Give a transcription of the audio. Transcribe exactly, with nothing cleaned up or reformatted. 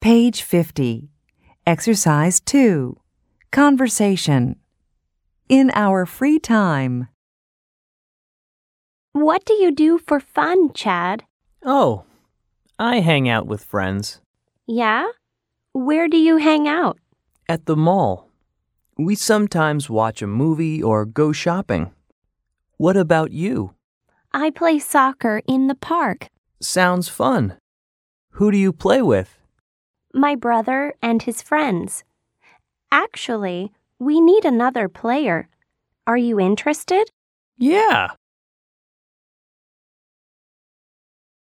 Page fifty. Exercise two. Conversation. In our free time. What do you do for fun, Chad? Oh, I hang out with friends. Yeah? Where do you hang out? At the mall. We sometimes watch a movie or go shopping. What about you? I play soccer in the park. Sounds fun. Who do you play with? My brother and his friends. Actually, we need another player. Are you interested? Yeah.